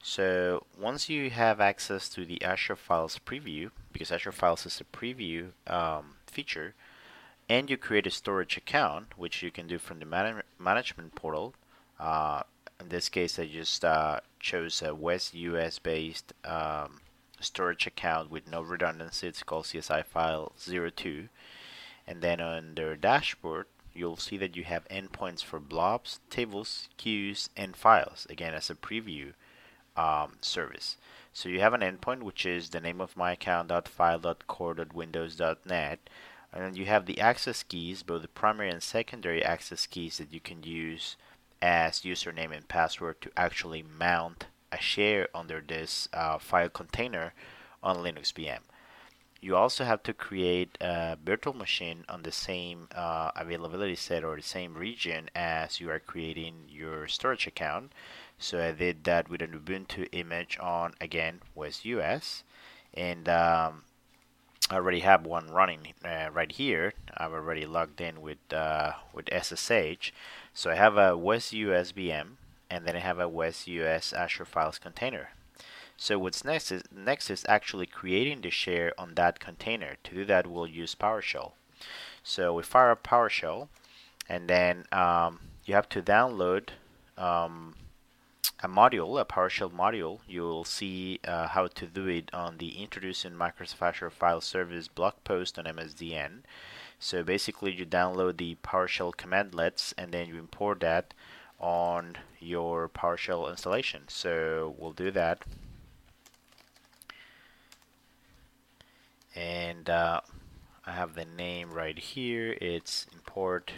So once you have access to the Azure Files preview, because Azure Files is a preview feature, and you create a storage account, which you can do from the management portal. Uh, in this case, I just chose a West US based storage account with no redundancy. It's called CSI File 02. And then on their dashboard, you'll see that you have endpoints for blobs, tables, queues, and files, again as a preview service. So you have an endpoint, which is the name of my account.file.core.windows.net, and then you have the access keys, both the primary and secondary access keys that you can use as username and password to actually mount a share under this file container on Linux VM. You also have to create a virtual machine on the same availability set or the same region as you are creating your storage account. So I did that with an Ubuntu image on, again, West US. And I already have one running right here. I've already logged in with SSH. So I have a West US VM, and then I have a West US Azure Files container. So what's next is actually creating the share on that container. To do that, we'll use PowerShell. So we fire up PowerShell, and then you have to download a module, a PowerShell module. You'll see how to do it on the Introducing Microsoft Azure File Service blog post on MSDN. So basically, you download the PowerShell commandlets, and then you import that on your PowerShell installation. So we'll do that. And I have the name right here. It's import.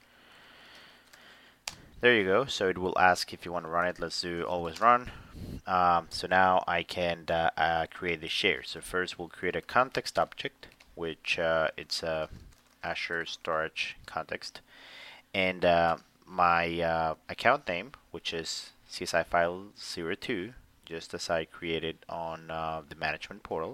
There you go. So it will ask if you want to run it. Let's do always run. So now I can create the share. So first we'll create a context object, which it's a Azure storage context, and my account name, which is CSI File 02, just as I created on the management portal.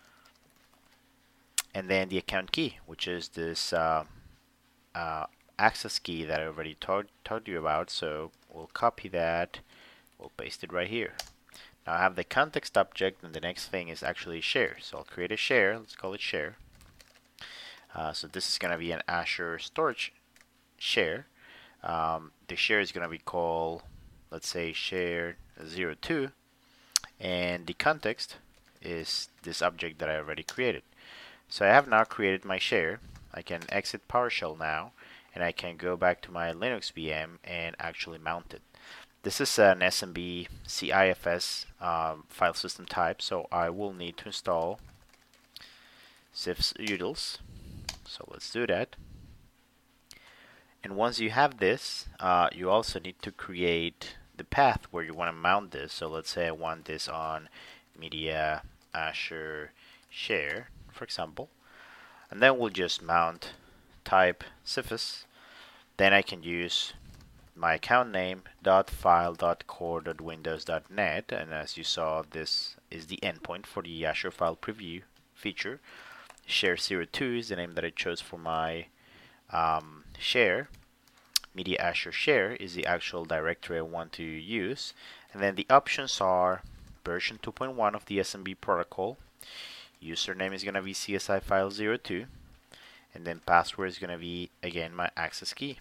And then the account key, which is this access key that I already told you about. So we'll copy that, we'll paste it right here. Now I have the context object, and the next thing is actually share. So I'll create a share. Let's call it share. So this is going to be an Azure storage share. The share is going to be called, let's say, share 02, and the context is this object that I already created. So I have now created my share. I can exit PowerShell now, and I can go back to my Linux VM and actually mount it. This is an SMB CIFS file system type, so I will need to install sysutils. So let's do that. And once you have this, you also need to create the path where you want to mount this. So let's say I want this on Media Azure Share, for example, and then we'll just mount type syfis. Then I can use my account name .file.core.windows.net, and as you saw, this is the endpoint for the Azure File Preview feature. Share 02 is the name that I chose for my share. Media Azure Share is the actual directory I want to use, and then the options are version 2.1 of the SMB protocol. Username is going to be CSI File 02, and then password is going to be, again, my access key.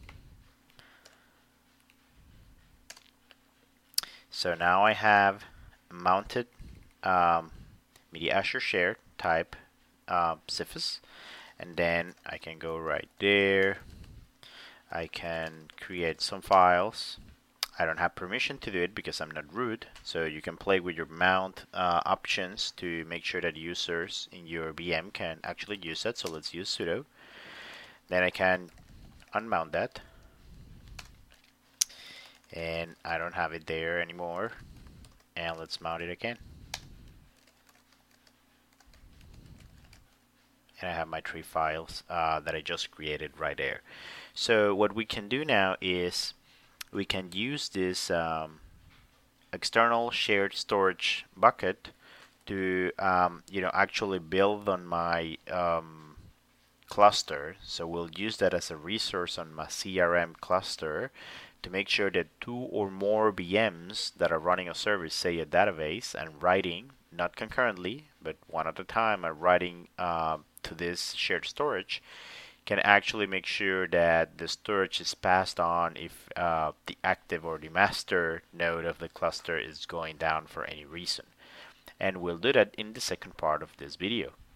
So now I have mounted Media Azure Share type syfis, and then I can go right there. I can create some files. I don't have permission to do it because I'm not root, so you can play with your mount options to make sure that users in your VM can actually use that. So let's use sudo. Then I can unmount that, and I don't have it there anymore, and let's mount it again. And I have my 3 files that I just created right there. So what we can do now is we can use this external shared storage bucket to actually build on my cluster. So we'll use that as a resource on my CRM cluster to make sure that 2 or more VMs that are running a service, say a database, and writing, not concurrently, but one at a time, are writing to this shared storage, can actually make sure that the storage is passed on if the active or the master node of the cluster is going down for any reason. And we'll do that in the second part of this video.